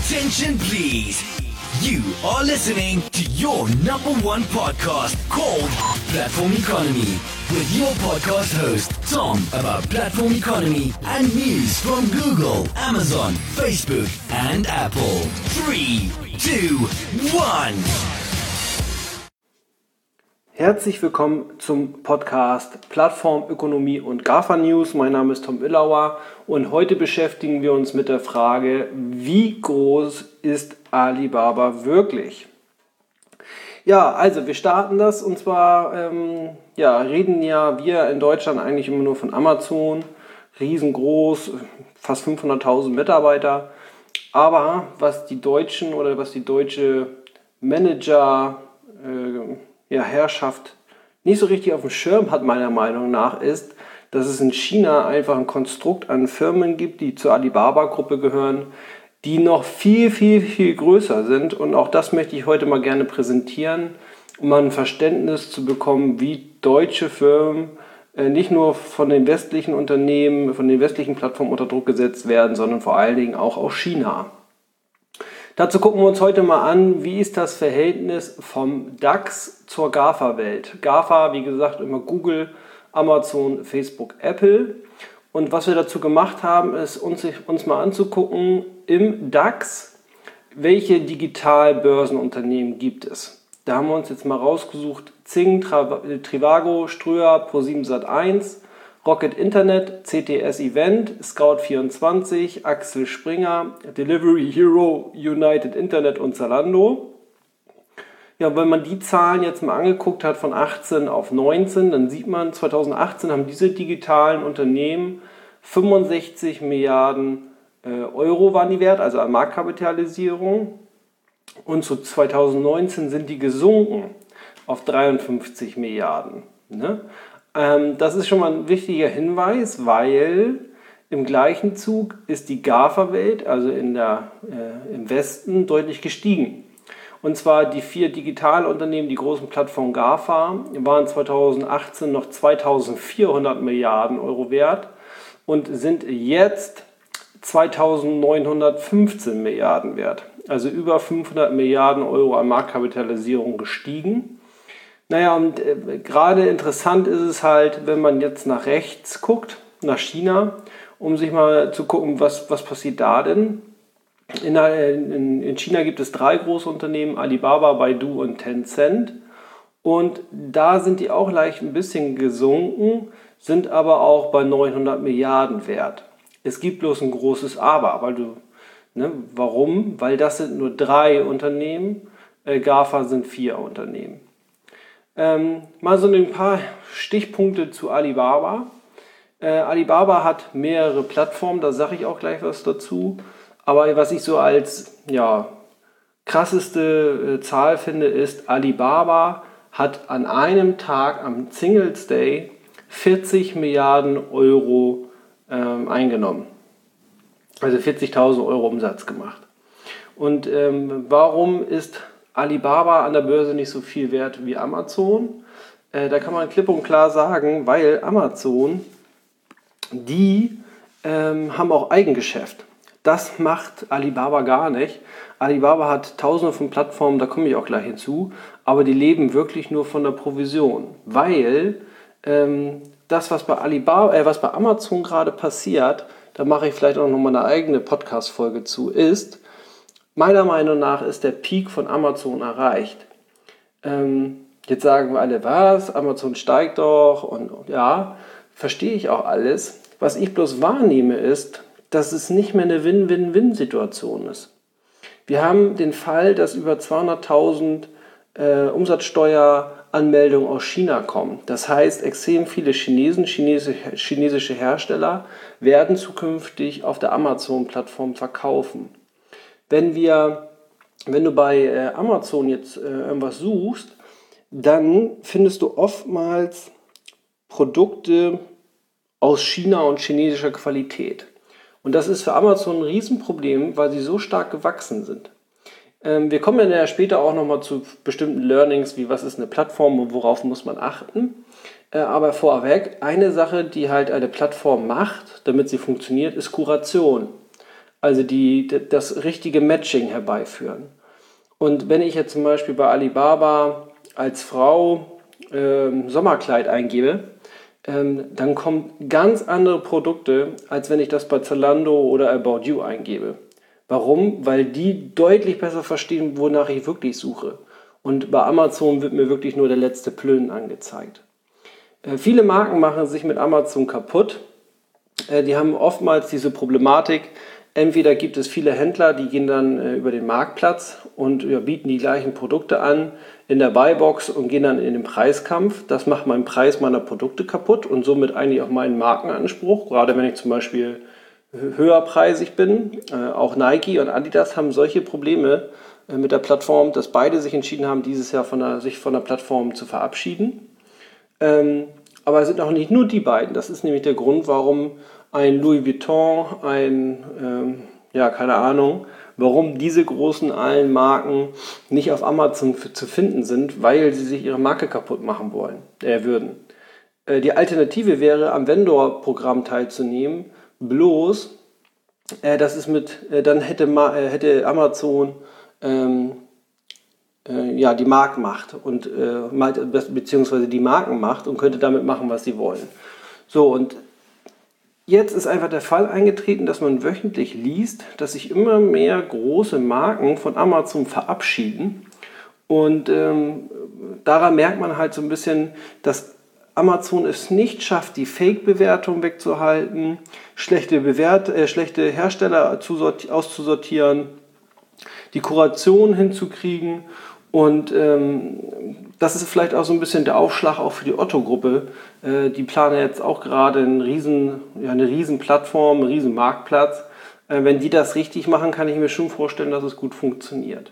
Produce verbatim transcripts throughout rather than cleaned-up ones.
Attention please. You are listening to your number one podcast called Platform Economy with your podcast host Tom about platform economy and news from Google, Amazon, Facebook and Apple. Three, two, one. Herzlich willkommen zum Podcast Plattformökonomie und GAFA News. Mein Name ist Tom Illauer und heute beschäftigen wir uns mit der Frage, wie groß ist Alibaba wirklich? Ja, also wir starten das und zwar ähm, ja, reden ja wir in Deutschland eigentlich immer nur von Amazon, riesengroß, fast fünfhunderttausend Mitarbeiter. Aber was die Deutschen oder was die deutsche Manager äh, ja, Herrschaft nicht so richtig auf dem Schirm hat, meiner Meinung nach, ist, dass es in China einfach ein Konstrukt an Firmen gibt, die zur Alibaba-Gruppe gehören, die noch viel, viel, viel größer sind. Und auch das möchte ich heute mal gerne präsentieren, um mal ein Verständnis zu bekommen, wie deutsche Firmen äh, nicht nur von den westlichen Unternehmen, von den westlichen Plattformen unter Druck gesetzt werden, sondern vor allen Dingen auch aus China. Dazu gucken wir uns heute mal an, wie ist das Verhältnis vom DAX zur GAFA-Welt. GAFA, wie gesagt, immer Google, Amazon, Facebook, Apple. Und was wir dazu gemacht haben, ist uns, uns mal anzugucken, im DAX, welche Digitalbörsenunternehmen gibt es. Da haben wir uns jetzt mal rausgesucht, Zing, Trivago, Ströer, ProSieben Sat eins, Rocket Internet, C T S Event, Scout vierundzwanzig, Axel Springer, Delivery Hero, United Internet und Zalando. Ja, wenn man die Zahlen jetzt mal angeguckt hat von achtzehn auf neunzehn, dann sieht man, zwanzig achtzehn haben diese digitalen Unternehmen fünfundsechzig Milliarden äh, Euro waren die wert, also an Marktkapitalisierung. Und zu zwanzig neunzehn sind die gesunken auf dreiundfünfzig Milliarden. Ne? Das ist schon mal ein wichtiger Hinweis, weil im gleichen Zug ist die GAFA-Welt, also in der, äh, im Westen, deutlich gestiegen. Und zwar die vier Digitalunternehmen, die großen Plattformen GAFA, waren zwanzig achtzehn noch zweitausendvierhundert Milliarden Euro wert und sind jetzt zweitausendneunhundertfünfzehn Milliarden wert. Also über fünfhundert Milliarden Euro an Marktkapitalisierung gestiegen. Naja, und äh, gerade interessant ist es halt, wenn man jetzt nach rechts guckt, nach China, um sich mal zu gucken, was, was passiert da denn. In, in, in China gibt es drei große Unternehmen, Alibaba, Baidu und Tencent. Und da sind die auch leicht ein bisschen gesunken, sind aber auch bei neunhundert Milliarden wert. Es gibt bloß ein großes Aber, weil du, ne, warum? Weil das sind nur drei Unternehmen, äh, GAFA sind vier Unternehmen. Ähm, mal so ein paar Stichpunkte zu Alibaba. Äh, Alibaba hat mehrere Plattformen, da sage ich auch gleich was dazu. Aber was ich so als ja, krasseste äh, Zahl finde, ist, Alibaba hat an einem Tag, am Singles Day, vierzig Milliarden Euro ähm, eingenommen. Also vierzigtausend Euro Umsatz gemacht. Und ähm, warum ist Alibaba an der Börse nicht so viel wert wie Amazon? Äh, da kann man klipp und klar sagen, weil Amazon, die ähm, haben auch Eigengeschäft. Das macht Alibaba gar nicht. Alibaba hat tausende von Plattformen, da komme ich auch gleich hinzu, aber die leben wirklich nur von der Provision, weil ähm, das, was bei Alibaba, äh, was bei Amazon gerade passiert, da mache ich vielleicht auch nochmal eine eigene Podcast-Folge zu, ist, meiner Meinung nach ist der Peak von Amazon erreicht. Ähm, jetzt sagen wir alle, was? Amazon steigt doch und, und ja, verstehe ich auch alles. Was ich bloß wahrnehme ist, dass es nicht mehr eine Win-Win-Win-Situation ist. Wir haben den Fall, dass über zweihunderttausend äh, Umsatzsteueranmeldungen aus China kommen. Das heißt, extrem viele Chinesen, chinesische, chinesische Hersteller werden zukünftig auf der Amazon-Plattform verkaufen. Wenn wir, wenn du bei äh, Amazon jetzt äh, irgendwas suchst, dann findest du oftmals Produkte aus China und chinesischer Qualität. Und das ist für Amazon ein Riesenproblem, weil sie so stark gewachsen sind. Ähm, wir kommen ja später auch nochmal zu bestimmten Learnings, wie was ist eine Plattform und worauf muss man achten. Äh, aber vorweg, eine Sache, die halt eine Plattform macht, damit sie funktioniert, ist Kuration. Also die, das richtige Matching herbeiführen. Und wenn ich jetzt zum Beispiel bei Alibaba als Frau ähm, Sommerkleid eingebe, ähm, dann kommen ganz andere Produkte, als wenn ich das bei Zalando oder About You eingebe. Warum? Weil die deutlich besser verstehen, wonach ich wirklich suche. Und bei Amazon wird mir wirklich nur der letzte Plön angezeigt. Äh, viele Marken machen sich mit Amazon kaputt. Äh, die haben oftmals diese Problematik. Entweder gibt es viele Händler, die gehen dann äh, über den Marktplatz und ja, bieten die gleichen Produkte an in der Buybox und gehen dann in den Preiskampf. Das macht meinen Preis meiner Produkte kaputt und somit eigentlich auch meinen Markenanspruch. Gerade wenn ich zum Beispiel höherpreisig bin. Äh, auch Nike und Adidas haben solche Probleme äh, mit der Plattform, dass beide sich entschieden haben, dieses Jahr von der, sich von der Plattform zu verabschieden. Ähm, aber es sind auch nicht nur die beiden. Das ist nämlich der Grund, warum ein Louis Vuitton, ein, ähm, ja, keine Ahnung, warum diese großen allen Marken nicht auf Amazon zu finden sind, weil sie sich ihre Marke kaputt machen wollen, äh, würden. Äh, die Alternative wäre, am Vendor-Programm teilzunehmen, bloß, äh, das ist mit, äh, dann hätte, Ma äh, hätte Amazon ähm, äh, ja, die Marktmacht und äh, beziehungsweise die Markenmacht und könnte damit machen, was sie wollen. So, und jetzt ist einfach der Fall eingetreten, dass man wöchentlich liest, dass sich immer mehr große Marken von Amazon verabschieden. Und ähm, daran merkt man halt so ein bisschen, dass Amazon es nicht schafft, die Fake-Bewertung wegzuhalten, schlechte, Bewert äh, schlechte Hersteller auszusortieren, die Kuration hinzukriegen. Und ähm, das ist vielleicht auch so ein bisschen der Aufschlag auch für die Otto-Gruppe. Äh, die planen jetzt auch gerade einen riesen, ja, eine riesen Plattform, einen riesen Marktplatz. Äh, wenn die das richtig machen, kann ich mir schon vorstellen, dass es gut funktioniert.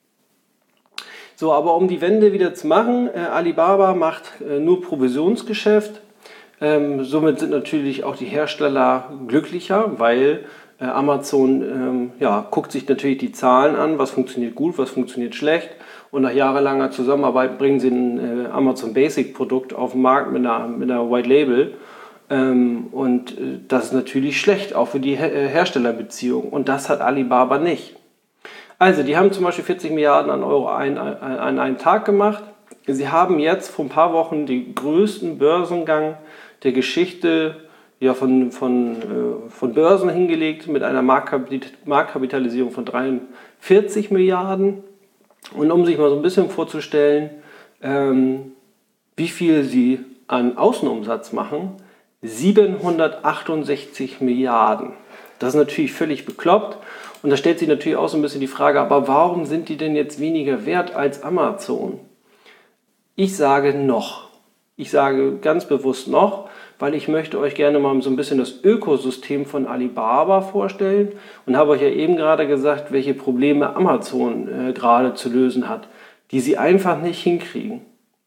So, aber um die Wende wieder zu machen, äh, Alibaba macht äh, nur Provisionsgeschäft. Ähm, somit sind natürlich auch die Hersteller glücklicher, weil äh, Amazon ähm, ja, guckt sich natürlich die Zahlen an, was funktioniert gut, was funktioniert schlecht. Und nach jahrelanger Zusammenarbeit bringen sie ein äh, Amazon Basic Produkt auf den Markt mit einer, mit einer White Label. Ähm, und äh, das ist natürlich schlecht, auch für die Her äh, Herstellerbeziehung. Und das hat Alibaba nicht. Also, die haben zum Beispiel vierzig Milliarden an Euro ein, ein, an einem Tag gemacht. Sie haben jetzt vor ein paar Wochen den größten Börsengang der Geschichte ja, von, von, äh, von Börsen hingelegt mit einer Marktkapitalisierung von dreiundvierzig Milliarden. Und um sich mal so ein bisschen vorzustellen, ähm, wie viel sie an Außenumsatz machen, siebenhundertachtundsechzig Milliarden. Das ist natürlich völlig bekloppt. Und da stellt sich natürlich auch so ein bisschen die Frage, aber warum sind die denn jetzt weniger wert als Amazon? Ich sage noch. Ich sage ganz bewusst noch, weil ich möchte euch gerne mal so ein bisschen das Ökosystem von Alibaba vorstellen und habe euch ja eben gerade gesagt, welche Probleme Amazon äh, gerade zu lösen hat, die sie einfach nicht hinkriegen.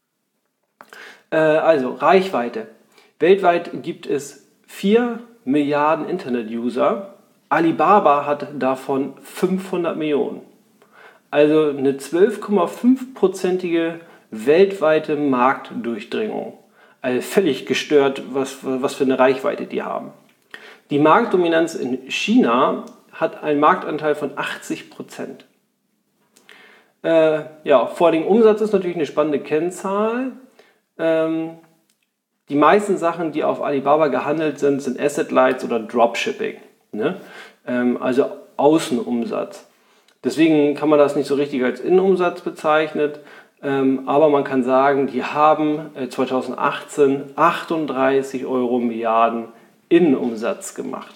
Äh, also Reichweite. Weltweit gibt es vier Milliarden Internet-User. Alibaba hat davon fünfhundert Millionen. Also eine zwölf Komma fünf prozentige weltweite Marktdurchdringung. Also völlig gestört, was, was für eine Reichweite die haben. Die Marktdominanz in China hat einen Marktanteil von achtzig Prozent. Äh, ja, vor dem Umsatz ist natürlich eine spannende Kennzahl. Ähm, die meisten Sachen, die auf Alibaba gehandelt sind, sind Asset Lights oder Dropshipping. Ne? Ähm, also Außenumsatz. Deswegen kann man das nicht so richtig als Innenumsatz bezeichnen. Ähm, aber man kann sagen, die haben äh, zweitausendachtzehn achtunddreißig Euro Milliarden Innenumsatz gemacht.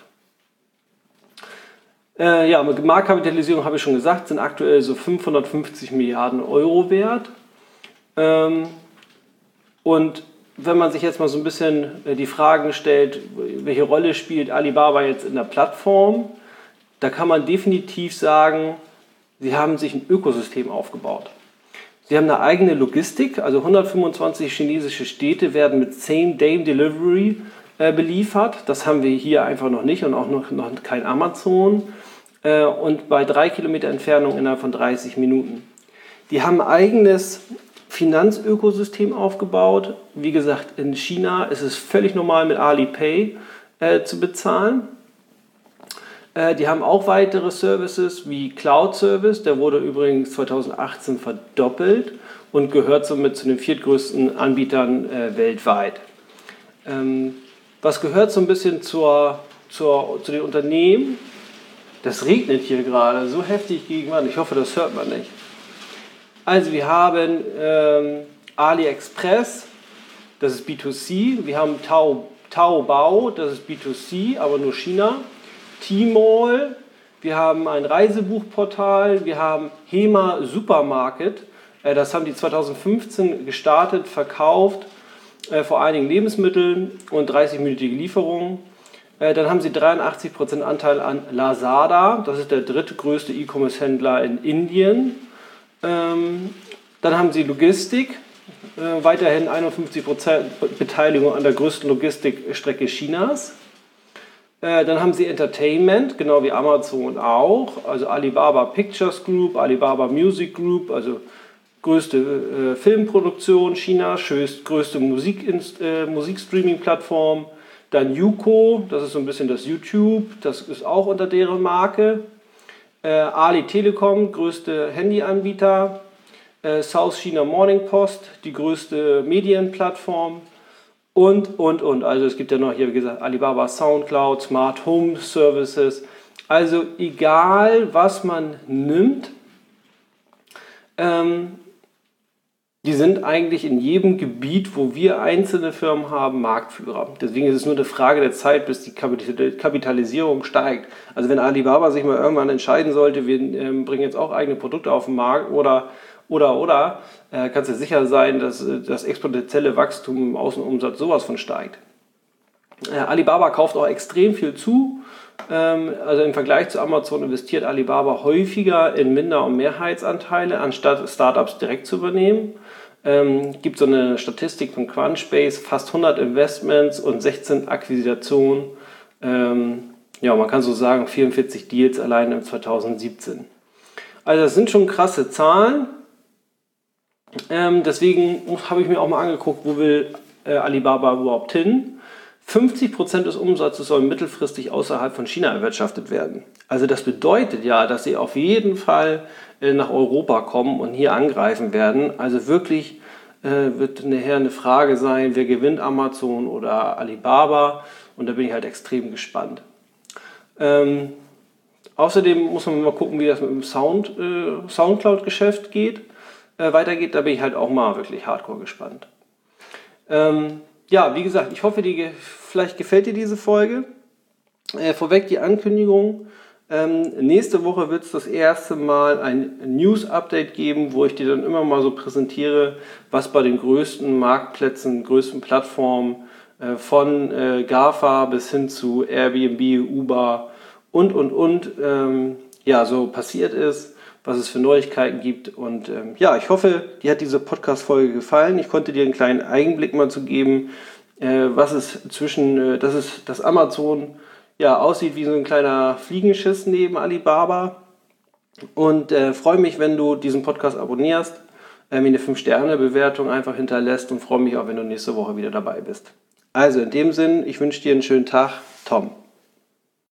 Äh, ja, mit Marktkapitalisierung habe ich schon gesagt, sind aktuell so fünfhundertfünfzig Milliarden Euro wert. Ähm, und wenn man sich jetzt mal so ein bisschen äh, die Fragen stellt, welche Rolle spielt Alibaba jetzt in der Plattform, da kann man definitiv sagen, sie haben sich ein Ökosystem aufgebaut. Sie haben eine eigene Logistik, also hundertfünfundzwanzig chinesische Städte werden mit Same-Day-Delivery äh, beliefert. Das haben wir hier einfach noch nicht und auch noch, noch kein Amazon. Äh, und bei drei Kilometer Entfernung innerhalb von dreißig Minuten. Die haben ein eigenes Finanzökosystem aufgebaut. Wie gesagt, in China ist es völlig normal mit Alipay äh, zu bezahlen. Äh, die haben auch weitere Services wie Cloud Service, der wurde übrigens zweitausendachtzehn verdoppelt und gehört somit zu den viertgrößten Anbietern äh, weltweit. Ähm, was gehört so ein bisschen zur, zur, zu den Unternehmen? Das regnet hier gerade so heftig gegen Wand. Ich hoffe, das hört man nicht. Also wir haben ähm, AliExpress, das ist B zwei C. Wir haben Tao, Taobao, das ist B zwei C, aber nur China. Tmall, wir haben ein Reisebuchportal, wir haben Hema Supermarket. Äh, das haben die zweitausendfünfzehn gestartet, verkauft, äh, vor allen Dingen Lebensmittel und dreißig-minütige Lieferungen. Äh, dann haben sie dreiundachtzig Prozent Anteil an Lazada, das ist der drittgrößte E-Commerce-Händler in Indien. Ähm, dann haben sie Logistik, äh, weiterhin einundfünfzig Prozent Beteiligung an der größten Logistikstrecke Chinas. Äh, dann haben sie Entertainment, genau wie Amazon auch, also Alibaba Pictures Group, Alibaba Music Group, also größte äh, Filmproduktion Chinas, größte Musik, äh, Musikstreaming-Plattform. Dann Youko, das ist so ein bisschen das YouTube, das ist auch unter deren Marke. Äh, Ali Telekom, größte Handyanbieter, äh, South China Morning Post, die größte Medienplattform und, und, und. Also es gibt ja noch hier, wie gesagt, Alibaba Soundcloud, Smart Home Services. Also egal, was man nimmt, ähm, die sind eigentlich in jedem Gebiet, wo wir einzelne Firmen haben, Marktführer. Deswegen ist es nur eine Frage der Zeit, bis die Kapitalisierung steigt. Also wenn Alibaba sich mal irgendwann entscheiden sollte, wir ähm, bringen jetzt auch eigene Produkte auf den Markt oder, oder, oder, äh, kannst du sicher sein, dass äh, das exponentielle Wachstum im Außenumsatz sowas von steigt. Äh, Alibaba kauft auch extrem viel zu. Ähm, also im Vergleich zu Amazon investiert Alibaba häufiger in Minder- und Mehrheitsanteile, anstatt Startups direkt zu übernehmen. Ähm, gibt so eine Statistik von Crunchbase, fast hundert Investments und sechzehn Akquisitionen. Ähm, ja, man kann so sagen, vierundvierzig Deals allein im zweitausendsiebzehn. Also das sind schon krasse Zahlen. Ähm, deswegen habe ich mir auch mal angeguckt, wo will äh, Alibaba überhaupt hin. fünfzig Prozent des Umsatzes sollen mittelfristig außerhalb von China erwirtschaftet werden. Also das bedeutet ja, dass sie auf jeden Fall äh, nach Europa kommen und hier angreifen werden. Also wirklich äh, wird nachher eine Frage sein, wer gewinnt, Amazon oder Alibaba? Und da bin ich halt extrem gespannt. Ähm, außerdem muss man mal gucken, wie das mit dem Sound, äh, Soundcloud-Geschäft geht, äh, weitergeht. Da bin ich halt auch mal wirklich hardcore gespannt. Ähm, Ja, wie gesagt, ich hoffe, die, vielleicht gefällt dir diese Folge. Äh, vorweg die Ankündigung. Ähm, nächste Woche wird es das erste Mal ein News-Update geben, wo ich dir dann immer mal so präsentiere, was bei den größten Marktplätzen, größten Plattformen äh, von äh, GAFA bis hin zu Airbnb, Uber und, und, und ähm, ja, so passiert ist, was es für Neuigkeiten gibt. Und ähm, ja, ich hoffe, dir hat diese Podcast-Folge gefallen. Ich konnte dir einen kleinen Einblick mal zu geben, äh, was es zwischen, äh, dass es, dass Amazon ja aussieht wie so ein kleiner Fliegenschiss neben Alibaba. Und äh, freue mich, wenn du diesen Podcast abonnierst, äh, mir eine fünf Sterne Bewertung einfach hinterlässt und freue mich auch, wenn du nächste Woche wieder dabei bist. Also in dem Sinn, ich wünsche dir einen schönen Tag. Tom.